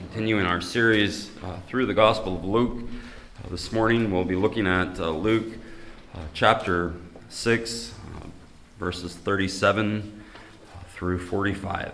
Continuing our series through the Gospel of Luke. This morning we'll be looking at Luke chapter 6, verses 37 through 45.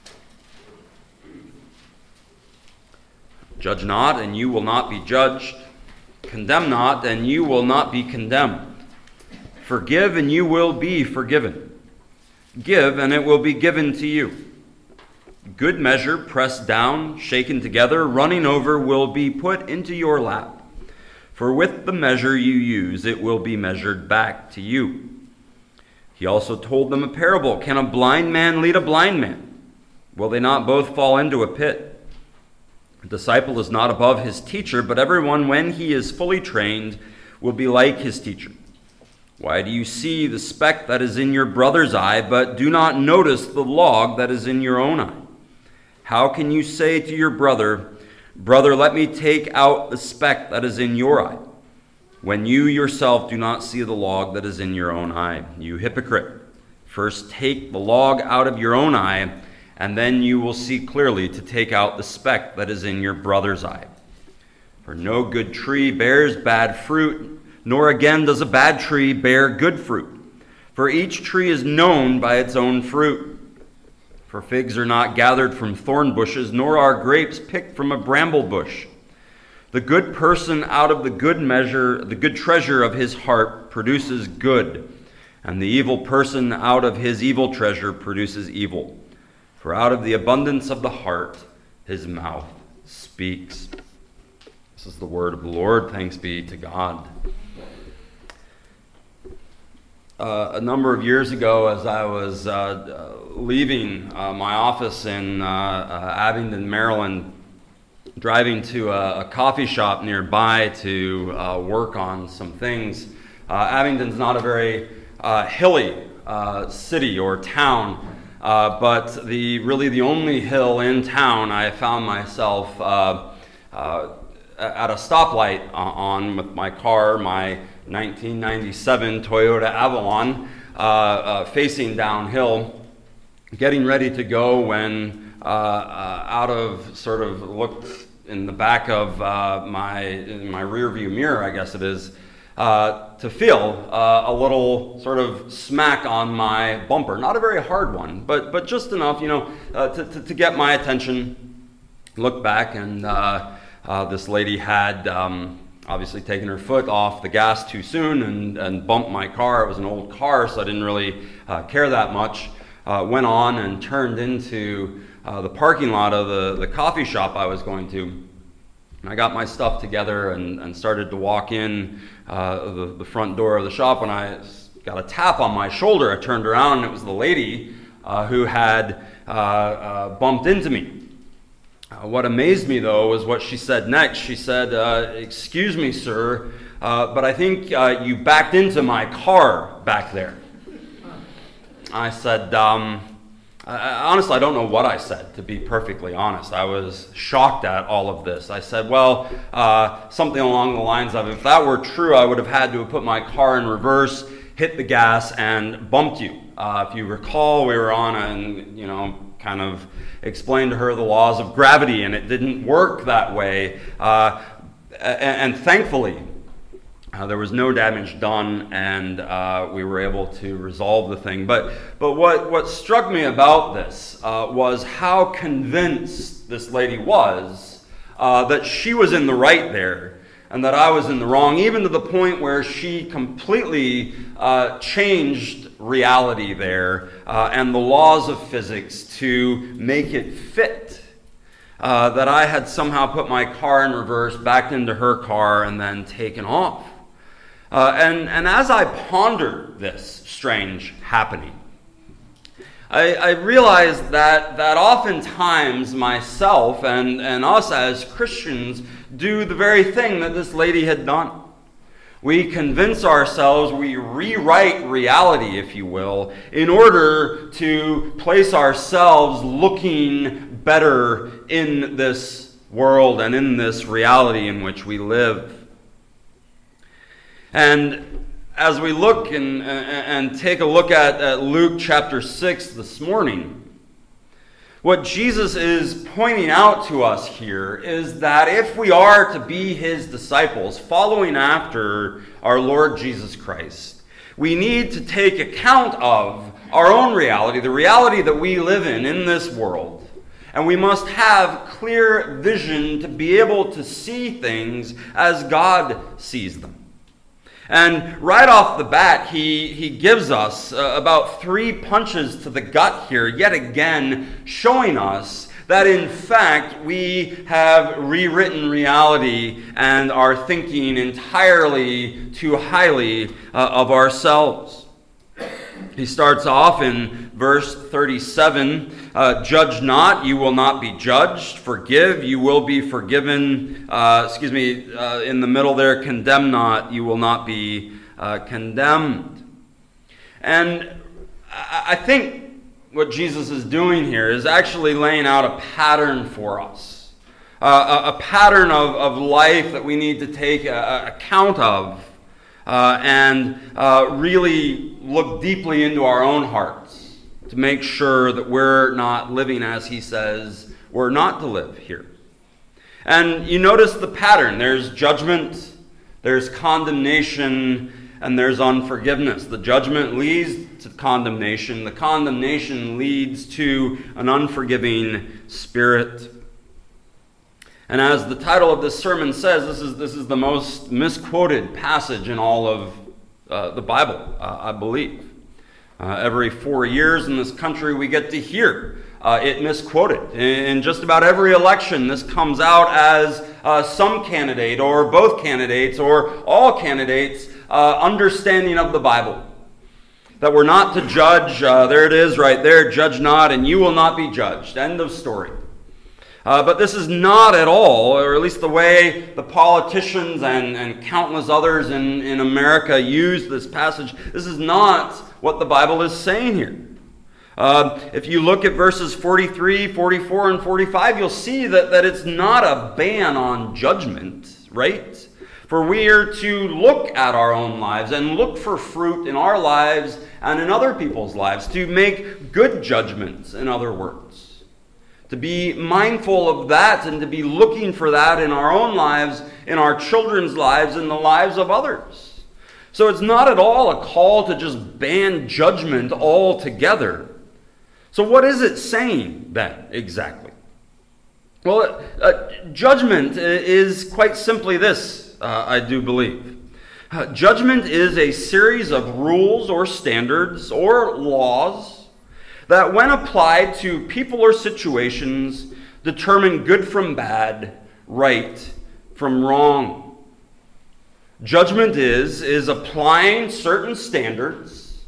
Judge not, and you will not be judged. Condemn not, and you will not be condemned. Forgive, and you will be forgiven. Give, and it will be given to you. Good measure, pressed down, shaken together, running over, will be put into your lap. For with the measure you use, it will be measured back to you. He also told them a parable. Can a blind man lead a blind man? Will they not both fall into a pit? A disciple is not above his teacher, but everyone, when he is fully trained, will be like his teacher. Why do you see the speck that is in your brother's eye, but do not notice the log that is in your own eye? How can you say to your brother, "Brother, let me take out the speck that is in your eye," when you yourself do not see the log that is in your own eye? You hypocrite. First take the log out of your own eye, and then you will see clearly to take out the speck that is in your brother's eye. For no good tree bears bad fruit, nor again does a bad tree bear good fruit. For each tree is known by its own fruit. For figs are not gathered from thorn bushes, nor are grapes picked from a bramble bush. The good person out of the good treasure of his heart produces good, and the evil person out of his evil treasure produces evil. For out of the abundance of the heart, his mouth speaks. This is the word of the Lord. Thanks be to God. A number of years ago, as I was leaving my office in Abingdon, Maryland, driving to a coffee shop nearby to work on some things. Abingdon's not a very hilly city or town, but the only hill in town I found myself at a stoplight on with my car, my 1997 Toyota Avalon, facing downhill, getting ready to go when looked in the back of my rear view mirror, I guess it is, to feel a little sort of smack on my bumper. Not a very hard one, but just enough, to get my attention. Look back, and this lady had obviously taken her foot off the gas too soon and bumped my car. It was an old car, so I didn't really care that much. Went on and turned into the parking lot of the coffee shop I was going to. And I got my stuff together and started to walk in the front door of the shop. When I got a tap on my shoulder, I turned around, and it was the lady who had bumped into me. What amazed me, though, was what she said next. She said, "Excuse me, sir, but I think you backed into my car back there." I said, honestly, I don't know what I said, to be perfectly honest. I was shocked at all of this. I said, well, something along the lines of, if that were true, I would have had to have put my car in reverse, hit the gas, and bumped you. If you recall, we were on kind of explained to her the laws of gravity, and it didn't work that way. And thankfully, there was no damage done, and we were able to resolve the thing. But what struck me about this was how convinced this lady was that she was in the right there, and that I was in the wrong, even to the point where she completely changed reality there and the laws of physics to make it fit. That I had somehow put my car in reverse, backed into her car, and then taken off. And as I pondered this strange happening, I realized that oftentimes myself and us as Christians do the very thing that this lady had done. We convince ourselves, we rewrite reality, if you will, in order to place ourselves looking better in this world and in this reality in which we live. And as we look and take a look at Luke chapter 6 this morning, What Jesus is pointing out to us here is that if we are to be his disciples, following after our Lord Jesus Christ, we need to take account of our own reality, the reality that we live in this world. And we must have clear vision to be able to see things as God sees them. And right off the bat, he gives us about 3 punches to the gut here, yet again showing us that in fact we have rewritten reality and are thinking entirely too highly of ourselves. He starts off in verse 37, judge not, you will not be judged. Forgive, you will be forgiven. In the middle there, condemn not, you will not be condemned. And I think what Jesus is doing here is actually laying out a pattern for us. A pattern of life that we need to take account of. And really look deeply into our own hearts to make sure that we're not living as he says we're not to live here. And you notice the pattern. There's judgment, there's condemnation, and there's unforgiveness. The judgment leads to condemnation. The condemnation leads to an unforgiving spirit. And as the title of this sermon says, this is the most misquoted passage in all of the Bible, I believe. Every 4 years in this country, we get to hear it misquoted. In just about every election, this comes out as some candidate or both candidates or all candidates' understanding of the Bible. That we're not to judge. There it is right there, judge not, and you will not be judged. End of story. But this is not at all, or at least the way the politicians and countless others in America use this passage, this is not what the Bible is saying here. If you look at verses 43, 44, and 45, you'll see that it's not a ban on judgment, right? For we are to look at our own lives and look for fruit in our lives and in other people's lives, to make good judgments, in other words. To be mindful of that and to be looking for that in our own lives, in our children's lives, in the lives of others. So it's not at all a call to just ban judgment altogether. So what is it saying then exactly? Well, judgment is quite simply this, I do believe. Judgment is a series of rules or standards or laws that when applied to people or situations determine good from bad, right from wrong. Judgment is applying certain standards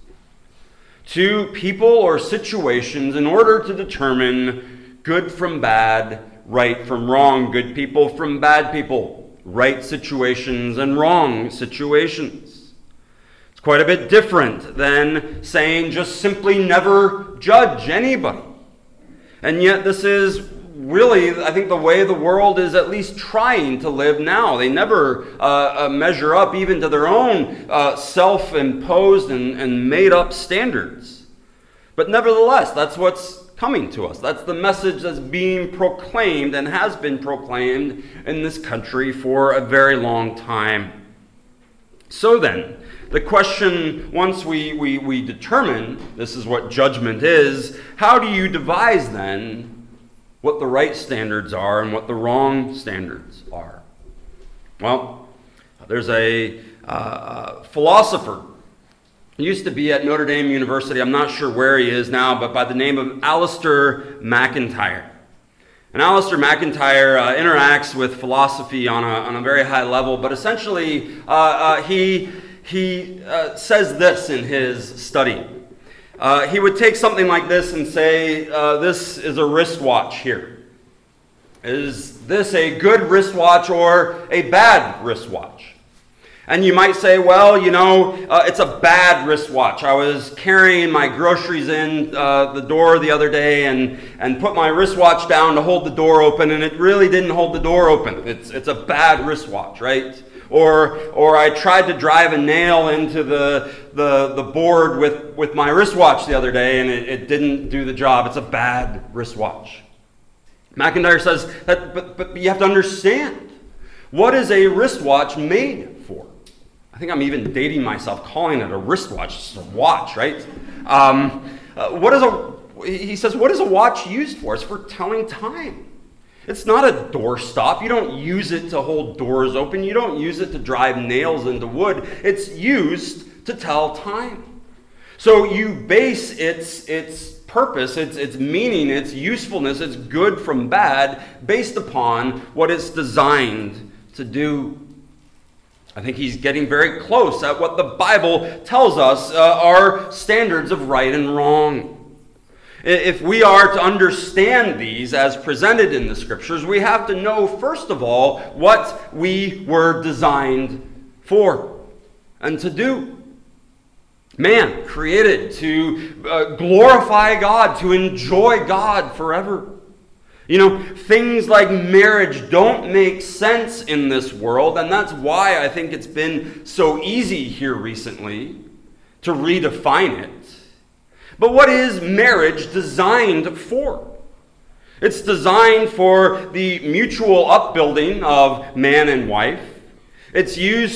to people or situations in order to determine good from bad, right from wrong, good people from bad people, right situations and wrong situations. It's quite a bit different than saying just simply never judge anybody. And yet this is really, I think, the way the world is at least trying to live now. They never measure up even to their own self-imposed and made-up standards. But nevertheless, that's what's coming to us. That's the message that's being proclaimed and has been proclaimed in this country for a very long time. So then, the question, once we determine this is what judgment is, how do you devise then what the right standards are and what the wrong standards are? Well, there's a philosopher. He used to be at Notre Dame University. I'm not sure where he is now, but by the name of Alasdair MacIntyre. And Alasdair MacIntyre interacts with philosophy on a very high level, but essentially he says this in his study. He would take something like this and say, this is a wristwatch here. Is this a good wristwatch or a bad wristwatch? And you might say, well, it's a bad wristwatch. I was carrying my groceries in the door the other day and put my wristwatch down to hold the door open, and it really didn't hold the door open. It's a bad wristwatch, right? Or I tried to drive a nail into the board with my wristwatch the other day, and it didn't do the job. It's a bad wristwatch. McIntyre says that, but you have to understand, what is a wristwatch made for? I think I'm even dating myself calling it a wristwatch. It's a watch, right? He says, what is a watch used for? It's for telling time. It's not a doorstop. You don't use it to hold doors open. You don't use it to drive nails into wood. It's used to tell time. So you base its purpose, its meaning, its usefulness, its good from bad, based upon what it's designed to do. I think he's getting very close at what the Bible tells us are standards of right and wrong. If we are to understand these as presented in the Scriptures, we have to know, first of all, what we were designed for and to do. Man, created to glorify God, to enjoy God forever. Things like marriage don't make sense in this world, and that's why I think it's been so easy here recently to redefine it. But what is marriage designed for? It's designed for the mutual upbuilding of man and wife. It's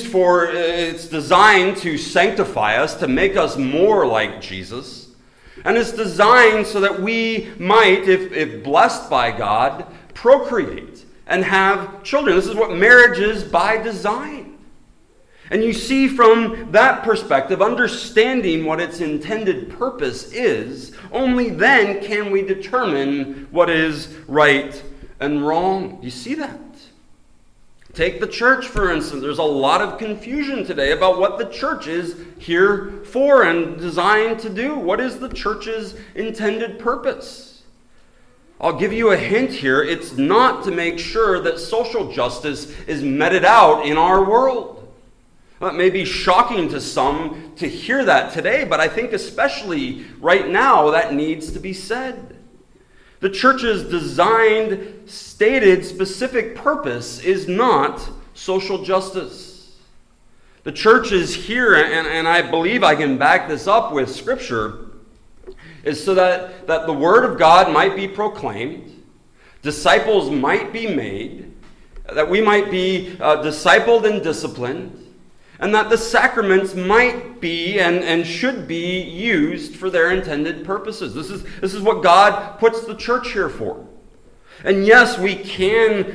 designed to sanctify us, to make us more like Jesus. And it's designed so that we might, if blessed by God, procreate and have children. This is what marriage is by design. And you see from that perspective, understanding what its intended purpose is, only then can we determine what is right and wrong. You see that? Take the church, for instance. There's a lot of confusion today about what the church is here for and designed to do. What is the church's intended purpose? I'll give you a hint here. It's not to make sure that social justice is meted out in our world. Well, it may be shocking to some to hear that today, but I think especially right now that needs to be said. The church's designed, stated, specific purpose is not social justice. The church is here, and I believe I can back this up with Scripture, is so that the Word of God might be proclaimed, disciples might be made, that we might be discipled and disciplined, and that the sacraments might be and should be used for their intended purposes. This is what God puts the church here for. And yes, we can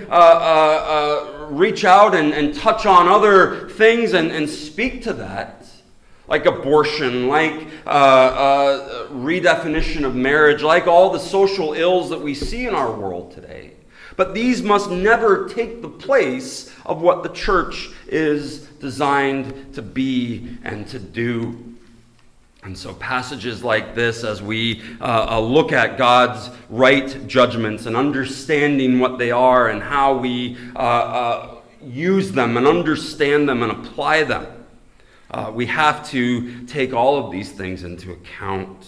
reach out and touch on other things and speak to that, like abortion, like redefinition of marriage, like all the social ills that we see in our world today. But these must never take the place of what the church is designed to be and to do. And so passages like this, as we look at God's right judgments and understanding what they are and how we use them and understand them and apply them, we have to take all of these things into account.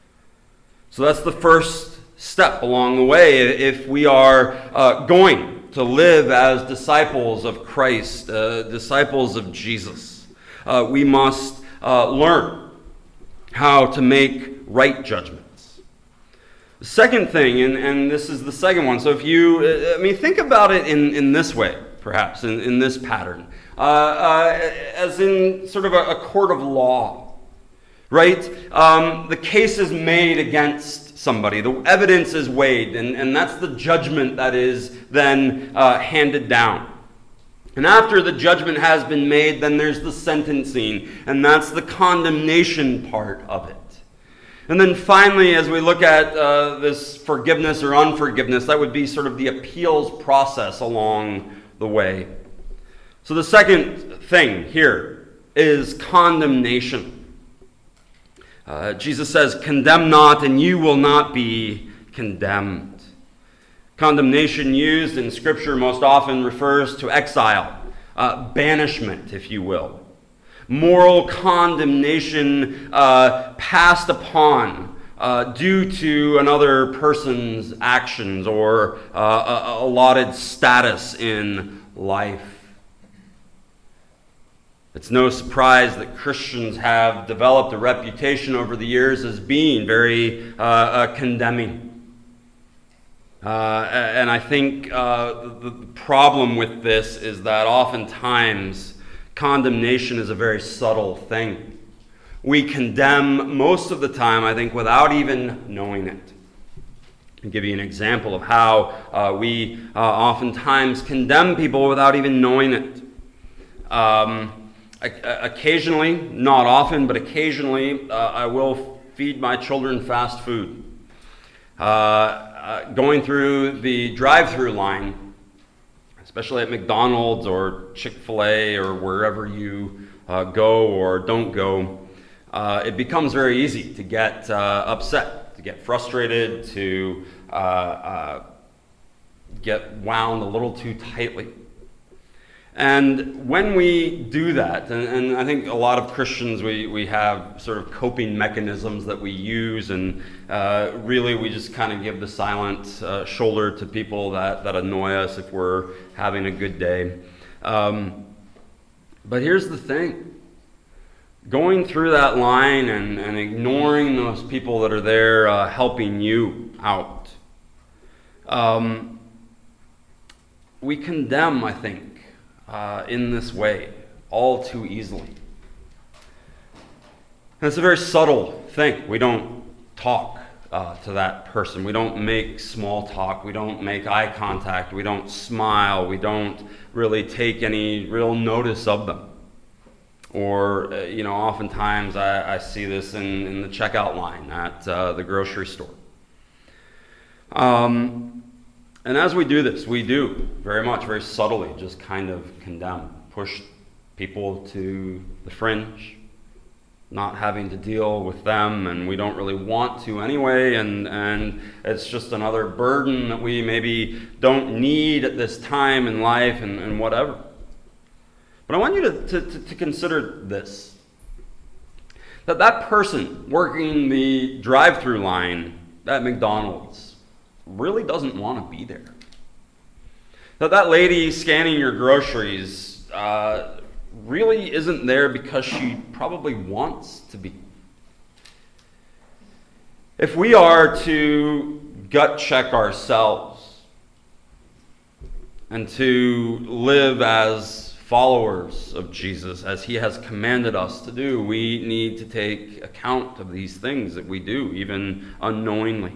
So that's the first step along the way if we are going to live as disciples of Christ, disciples of Jesus. We must learn how to make right judgments. The second thing, and this is the second one, so if you, think about it in this way, perhaps, in this pattern, as in sort of a court of law, right? The case is made against somebody. The evidence is weighed, and that's the judgment that is then handed down. And after the judgment has been made, then there's the sentencing, and that's the condemnation part of it. And then finally, as we look at this forgiveness or unforgiveness, that would be sort of the appeals process along the way. So the second thing here is condemnation. Jesus says, "Condemn not, and you will not be condemned." Condemnation used in Scripture most often refers to exile, banishment, if you will. Moral condemnation passed upon due to another person's actions or allotted status in life. It's no surprise that Christians have developed a reputation over the years as being very condemning. And I think the problem with this is that oftentimes condemnation is a very subtle thing. We condemn most of the time, I think, without even knowing it. I'll give you an example of how we oftentimes condemn people without even knowing it. Occasionally, not often, but occasionally, I will feed my children fast food. Going through the drive-through line, especially at McDonald's or Chick-fil-A or wherever you go or don't go, it becomes very easy to get upset, to get frustrated, to get wound a little too tightly. And when we do that, and I think a lot of Christians, we have sort of coping mechanisms that we use, and really we just kind of give the silent shoulder to people that annoy us if we're having a good day. But here's the thing. Going through that line and ignoring those people that are there helping you out, we condemn, I think, in this way all too easily. And it's a very subtle thing. We don't talk to that person. We don't make small talk. We don't make eye contact. We don't smile. We don't really take any real notice of them. Or, oftentimes I see this in the checkout line at the grocery store. And as we do this, we do very subtly just kind of condemn, push people to the fringe, not having to deal with them, and we don't really want to anyway, and it's just another burden that we maybe don't need at this time in life and whatever. But I want you to consider this, that person working the drive-through line at McDonald's really doesn't want to be there. That lady scanning your groceries really isn't there because she probably wants to be. If we are to gut check ourselves and to live as followers of Jesus, as he has commanded us to do, we need to take account of these things that we do, even unknowingly.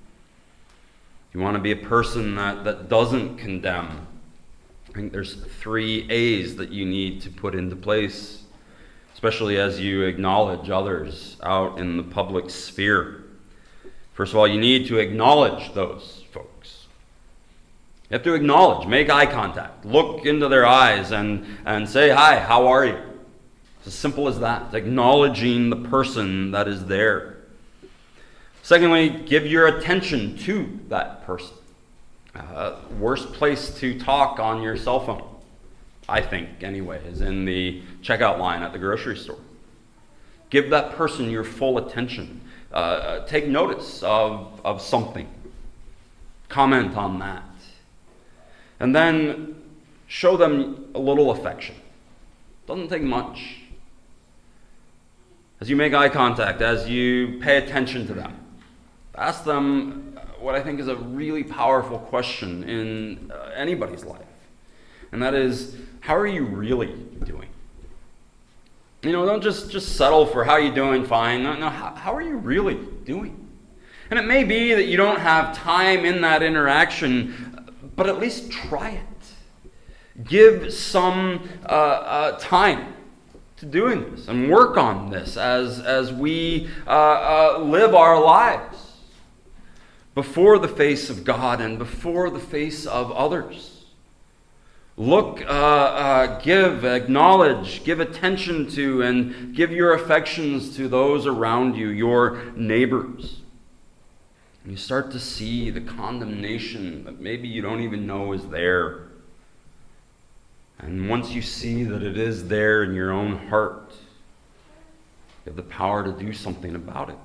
You want to be a person that doesn't condemn. I think there's 3 A's that you need to put into place, especially as you acknowledge others out in the public sphere. First of all, you need to acknowledge those folks. You have to acknowledge, make eye contact, look into their eyes and say, "Hi, how are you?" It's as simple as that. It's acknowledging the person that is there. Secondly, give your attention to that person. Worst place to talk on your cell phone, I think anyway, is in the checkout line at the grocery store. Give that person your full attention. Take notice of something. Comment on that. And then show them a little affection. Doesn't take much. As you make eye contact, as you pay attention to them, ask them what I think is a really powerful question in anybody's life. And that is, how are you really doing? Don't just settle for how are you doing, fine. No, how are you really doing? And it may be that you don't have time in that interaction, but at least try it. Give some time to doing this and work on this as we live our lives before the face of God and before the face of others. Look, give, acknowledge, give attention to, and give your affections to those around you, your neighbors. And you start to see the condemnation that maybe you don't even know is there. And once you see that it is there in your own heart, you have the power to do something about it.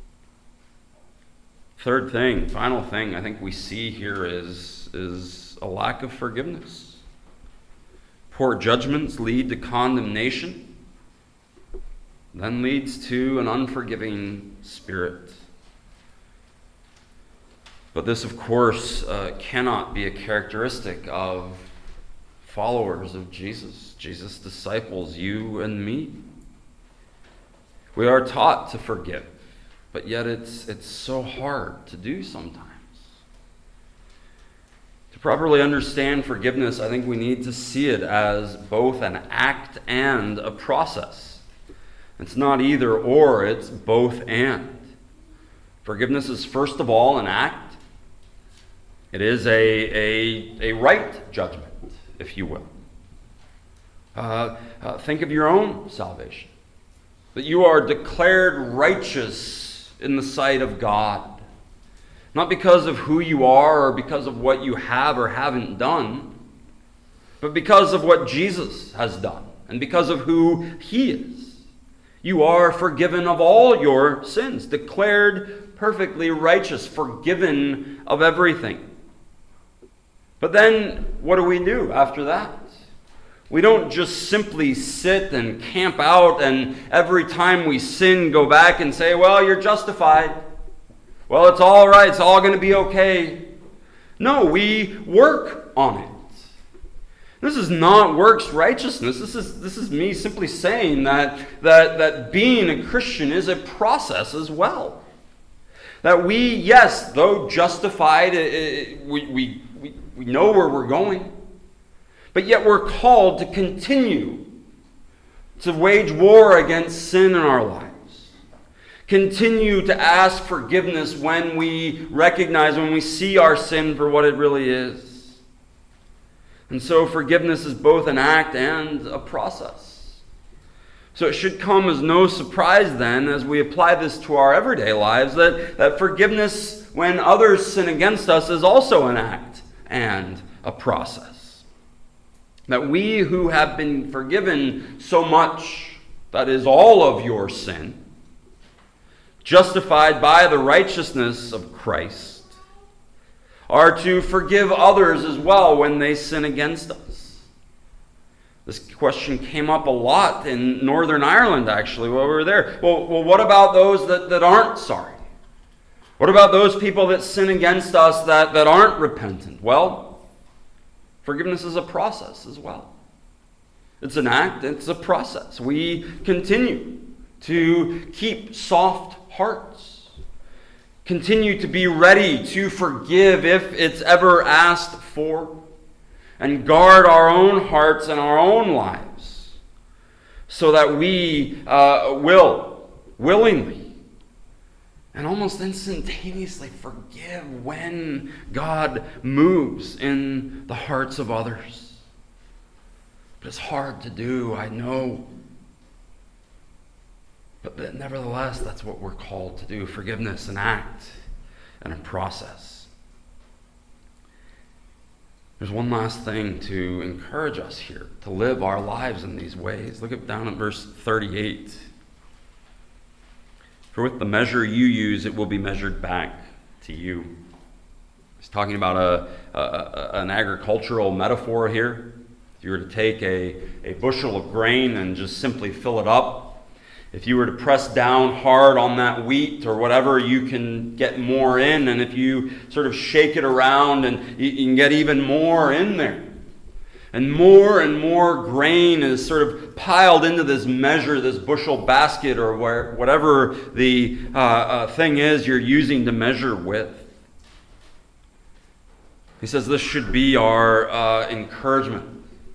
Third thing, final thing I think we see here is a lack of forgiveness. Poor judgments lead to condemnation, then leads to an unforgiving spirit. But this, of course, cannot be a characteristic of followers of Jesus, Jesus' disciples, you and me. We are taught to forgive, but yet it's so hard to do sometimes. To properly understand forgiveness, I think we need to see it as both an act and a process. It's not either or, it's both and. Forgiveness is first of all an act. It is a right judgment, if you will. Think of your own salvation. That you are declared righteous in the sight of God. Not because of who you are or because of what you have or haven't done, but because of what Jesus has done and because of who He is. You are forgiven of all your sins, declared perfectly righteous, forgiven of everything. But then, what do we do after that? We don't just simply sit and camp out and every time we sin go back and say, well, you're justified. Well, it's all right. It's all going to be okay. No, we work on it. This is not works righteousness. This is me simply saying that being a Christian is a process as well. That we, yes, though justified, we know where we're going. But yet we're called to continue to wage war against sin in our lives. Continue to ask forgiveness when we recognize, when we see our sin for what it really is. And so forgiveness is both an act and a process. So it should come as no surprise then, as we apply this to our everyday lives, that forgiveness when others sin against us is also an act and a process. That we who have been forgiven so much, that is all of your sin, justified by the righteousness of Christ, are to forgive others as well when they sin against us. This question came up a lot in Northern Ireland, actually, while we were there. Well, what about those that aren't sorry? What about those people that sin against us that aren't repentant? Well, forgiveness is a process as well. It's an act, it's a process. We continue to keep soft hearts. Continue to be ready to forgive if it's ever asked for. And guard our own hearts and our own lives so that we will willingly and almost instantaneously forgive when God moves in the hearts of others. But it's hard to do, I know. But nevertheless, that's what we're called to do. Forgiveness, an act and a process. There's one last thing to encourage us here, to live our lives in these ways. Look down at verse 38. For with the measure you use, it will be measured back to you. He's talking about an agricultural metaphor here. If you were to take a bushel of grain and just simply fill it up, if you were to press down hard on that wheat or whatever, you can get more in. And if you sort of shake it around, and you can get even more in there. And more grain is sort of piled into this measure, this bushel basket, or whatever the thing is you're using to measure with. He says this should be our encouragement.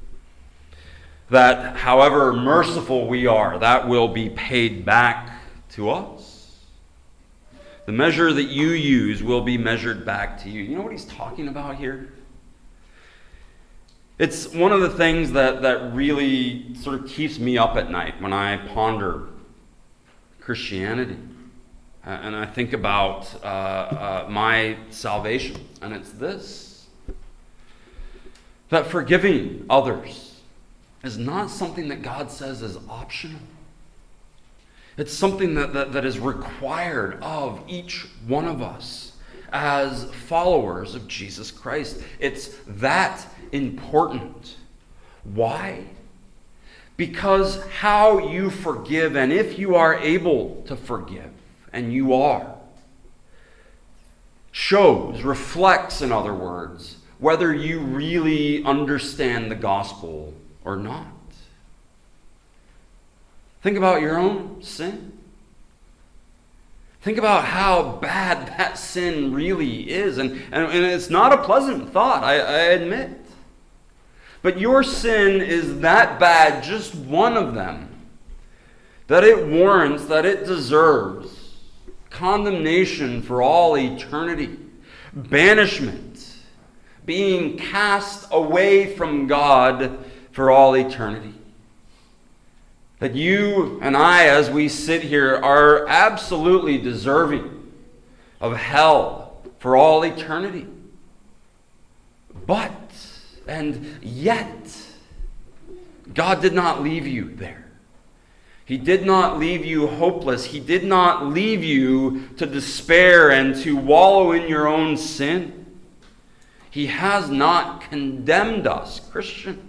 That however merciful we are, that will be paid back to us. The measure that you use will be measured back to you. You know what he's talking about here? It's one of the things that really sort of keeps me up at night when I ponder Christianity. And I think about my salvation. And it's this. That forgiving others is not something that God says is optional. It's something that is required of each one of us as followers of Jesus Christ. It's that important. Why? Because how you forgive, and if you are able to forgive, and you are, reflects, in other words, whether you really understand the gospel or not. Think about your own sin. Think about how bad that sin really is. And it's not a pleasant thought, I admit. But your sin is that bad, just one of them, that it warrants, that it deserves condemnation for all eternity, banishment, being cast away from God for all eternity. That you and I, as we sit here, are absolutely deserving of hell for all eternity. But, and yet, God did not leave you there. He did not leave you hopeless. He did not leave you to despair and to wallow in your own sin. He has not condemned us, Christian.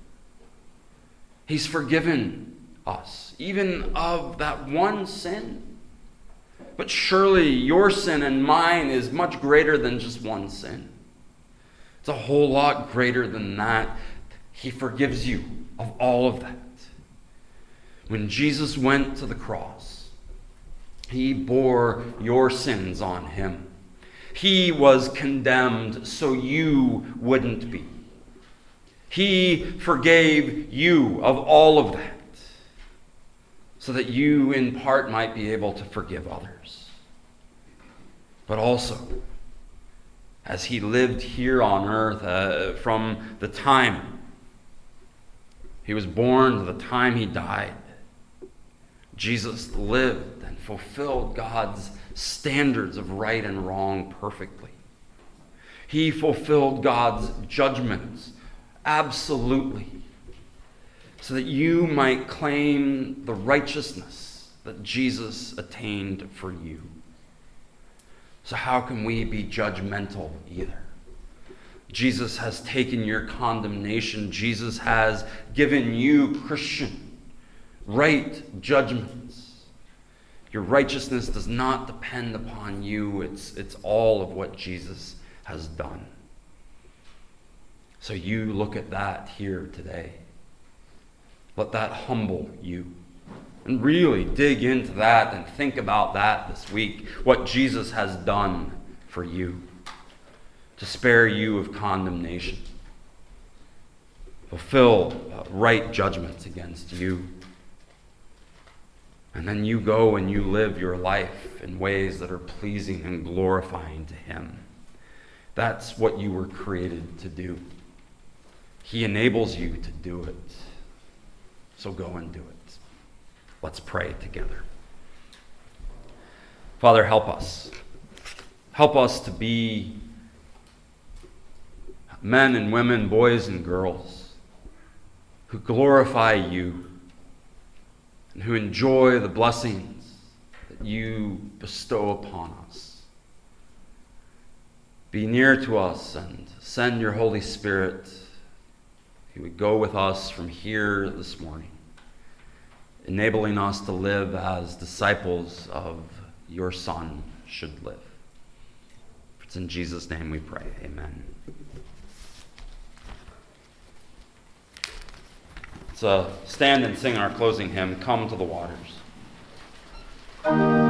He's forgiven us, even of that one sin. But surely your sin and mine is much greater than just one sin. It's a whole lot greater than that. He forgives you of all of that. When Jesus went to the cross, he bore your sins on him. He was condemned so you wouldn't be. He forgave you of all of that, so that you in part might be able to forgive others. But also, as he lived here on earth, from the time he was born to the time he died, Jesus lived and fulfilled God's standards of right and wrong perfectly. He fulfilled God's judgments absolutely, so that you might claim the righteousness that Jesus attained for you. So how can we be judgmental either? Jesus has taken your condemnation. Jesus has given you, Christian, right judgments. Your righteousness does not depend upon you. It's all of what Jesus has done. So you look at that here today. Let that humble you. And really dig into that and think about that this week. What Jesus has done for you. To spare you of condemnation. Fulfill right judgments against you. And then you go and you live your life in ways that are pleasing and glorifying to him. That's what you were created to do. He enables you to do it. So go and do it. Let's pray together. Father, help us. Help us to be men and women, boys and girls, who glorify you and who enjoy the blessings that you bestow upon us. Be near to us and send your Holy Spirit. He would go with us from here this morning, enabling us to live as disciples of your Son should live. It's in Jesus' name we pray. Amen. Let's stand and sing our closing hymn, Come to the Waters.